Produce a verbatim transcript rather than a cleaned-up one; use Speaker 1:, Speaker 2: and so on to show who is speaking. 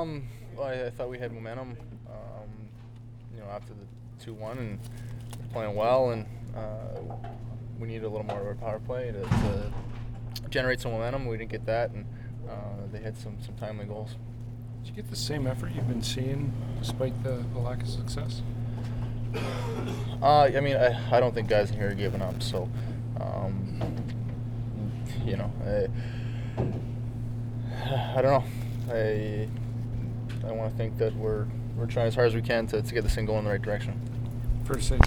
Speaker 1: Um, well, I, I thought we had momentum, um, you know, after the two one and playing well, and uh, we needed a little more of our power play to, to generate some momentum. We didn't get that, and uh, they had some, some timely goals.
Speaker 2: Did you get the same effort you've been seeing despite the, the lack of success?
Speaker 1: Uh, I mean, I, I don't think guys in here are giving up, so, um, you know, I, I don't know. I I want to think that we're we're trying as hard as we can to, to get this thing going in the right direction.
Speaker 2: Fair to say